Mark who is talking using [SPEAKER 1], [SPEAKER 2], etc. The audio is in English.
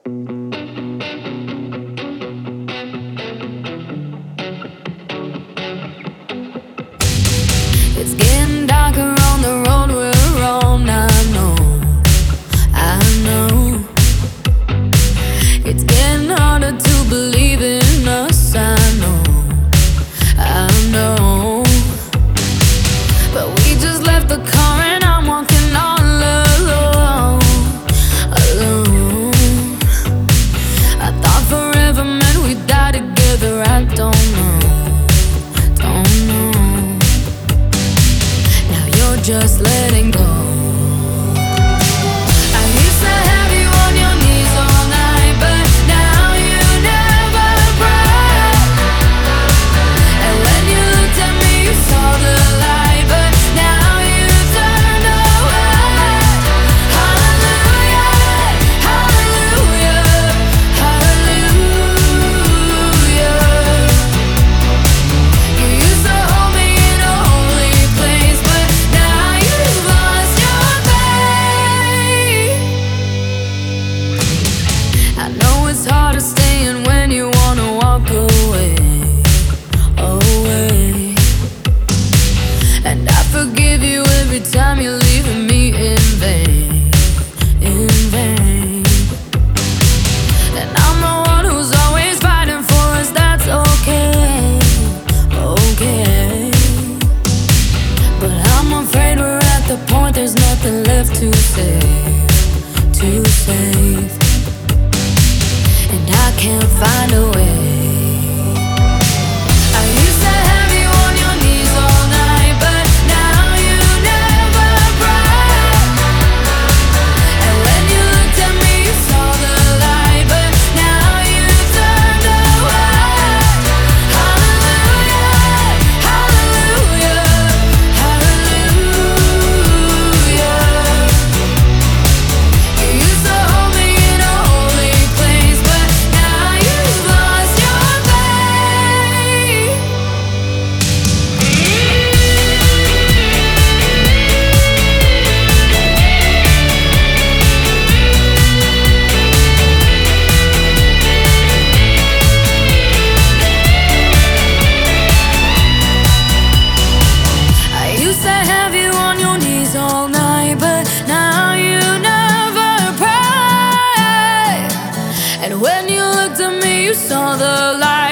[SPEAKER 1] It's getting darker on the road we're on. I know. It's getting harder to believe in us. I know. But we just left the car and I'm walking all alone. I thought forever meant we'd die together. I don't know. Just letting go. I used to have you on your knees all night, but now you never cry. And when you looked at me, you saw the light, but now you turned away. Hallelujah, hallelujah, hallelujah. You used to hold me in a holy place, but I know it's hard to stay in when you wanna walk away, away. And I forgive you every time you're leaving me in vain, in vain. And I'm the one who's always fighting for us, that's okay, okay. But I'm afraid we're at the point there's nothing left to save, to save. And I can't find a way. I used to have you on your knees all night, but now you never cry. And when you looked at me, you saw the light, but now you turned away. Hallelujah, hallelujah, hallelujah. You used to hold me in a holy place, but now you've lost your faith. I used to have you on your knees all night, but now you never pray. And when you looked at me, you saw the light.